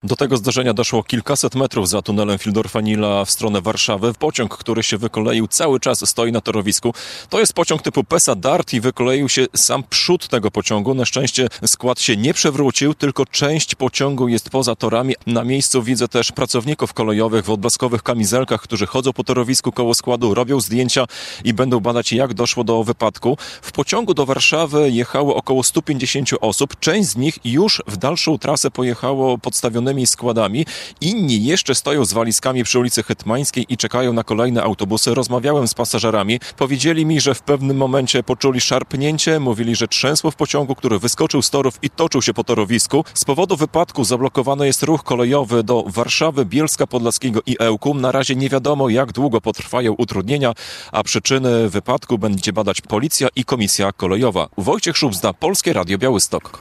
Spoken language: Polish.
Do tego zdarzenia doszło kilkaset metrów za tunelem Fildorfa-Nila w stronę Warszawy. Pociąg, który się wykoleił, cały czas stoi na torowisku. To jest pociąg typu PESA Dart i wykoleił się sam przód tego pociągu. Na szczęście skład się nie przewrócił, tylko część pociągu jest poza torami. Na miejscu widzę też pracowników kolejowych w odblaskowych kamizelkach, którzy chodzą po torowisku koło składu, robią zdjęcia i będą badać, jak doszło do wypadku. W pociągu do Warszawy jechało około 150 osób. Część z nich już w dalszą trasę pojechało podstawionymi składami. Inni jeszcze stoją z walizkami przy ulicy Hetmańskiej i czekają na kolejne autobusy. Rozmawiałem z pasażerami. Powiedzieli mi, że w pewnym momencie poczuli szarpnięcie. Mówili, że trzęsło w pociągu, który wyskoczył z torów i toczył się po torowisku. Z powodu wypadku zablokowany jest ruch kolejowy do Warszawy, Bielska Podlaskiego i Ełku. Na razie nie wiadomo, jak długo potrwają utrudnienia, a przyczyny wypadku będzie badać policja i komisja kolejowa. Wojciech Szubzda, Polskie Radio Białystok.